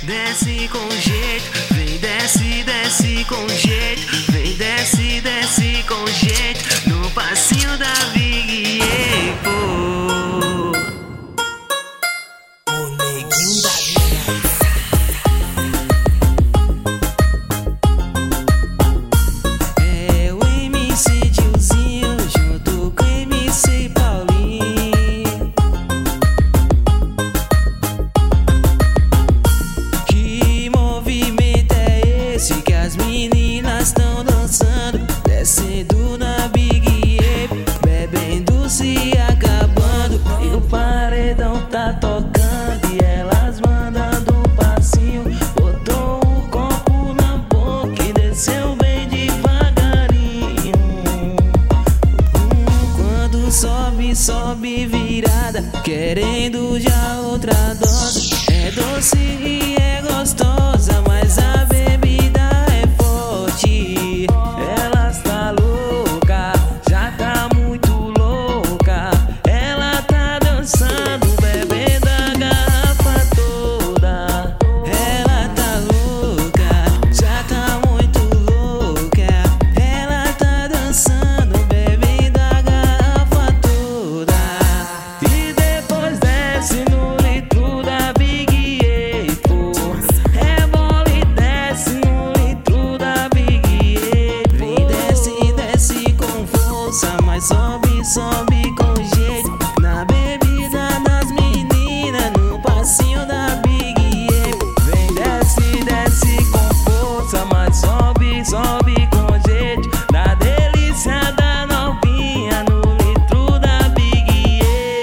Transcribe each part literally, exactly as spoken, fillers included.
desce com jeito, vem desce, desce com jeito, vem desce, desce com jeito, no passinho da Big Apple. O neguinho da é o M C Diozinho junto com M C Paulinho. Que movimento é esse que as meninas estão dançando, descendo na Big Apple, bebendo, se acabando, e o paredão tá tocando e elas mandando um passinho. Botou o copo na boca e desceu bem devagarinho. Hum, quando sobe, sobe virada, querendo já outra dose. É doce e é gostosa, mas a bebida é forte. Ela está louca, já tá muito louca. Ela tá dançando, bebendo a garrafa toda. Ela tá louca, já tá muito louca. Ela tá dançando, bebendo a garrafa toda. E depois desce no litro da Big Apple, rebola e desce no litro da Big Apple. Vem desce, desce com força, mas sobe, sobe com jeito, na bebida das meninas, no passinho da Big Apple. Vem desce, desce com força, mas sobe, sobe com jeito, na delícia da novinha, no litro da Big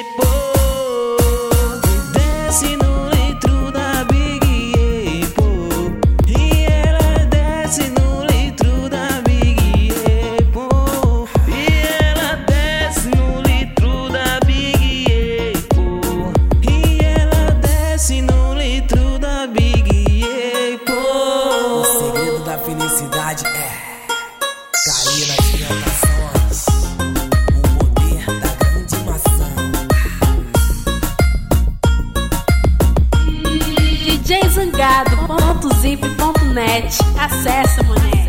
Apple. Desce no litro da Big Apple, e ela desce no litro da Big Apple, e ela desce no litro da Big Apple, e ela desce no litro da Big Apple. O segredo da felicidade é cair nas tentações, o poder da grande maçã. D J Zangado ponto zip ponto net. Acessa, mané.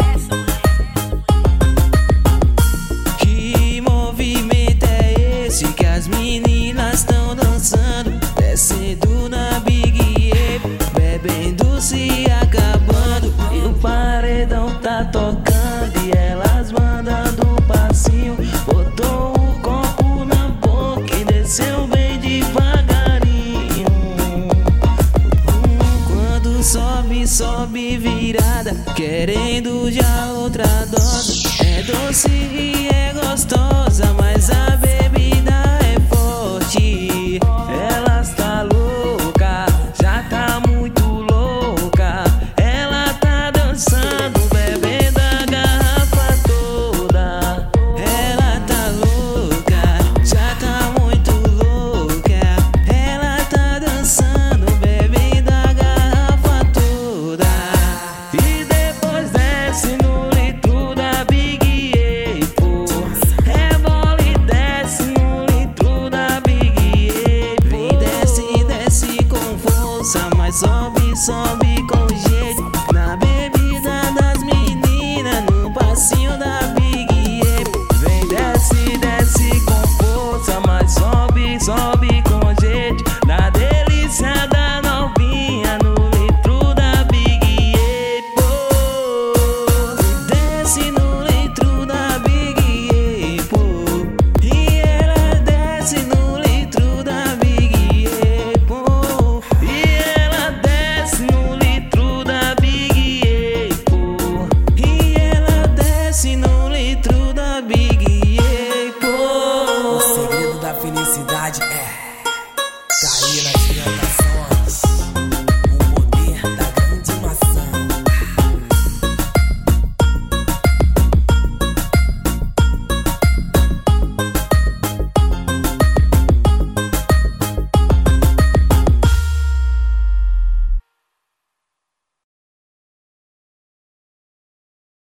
Que movimento é esse que as meninas estão dançando, descendo na Big Apple, bebendo, se acabando, e o paredão tá tocando e elas mandando um passinho. Botou o copo na boca e desceu bem devagarinho. Hum, quando sobe, sobe virada, querendo já outra dose. É doce e é gostosa, mas a bebida é forte. Ela está louca, já tá muito louca. Ela tá dançando, bebendo a garrafa toda. Ela tá louca, já tá muito louca. Ela tá dançando, bebendo a garrafa toda. E depois desce no litro da Big Apple, rebola e desce no litro da Big Apple. Vem desce, desce com força, mas sobe, sobe com jeito, na bebida das meninas, no passinho da Big Apple. Vem desce, desce com força, mas sobe, sobe com jeito, na delícia da novinha, no litro da Big Apple. Desce no litro da Big Apple, e ela desce no litro da Big Apple, e ela desce no litro da Big Apple, e ela desce no litro da Big Apple. O segredo da felicidade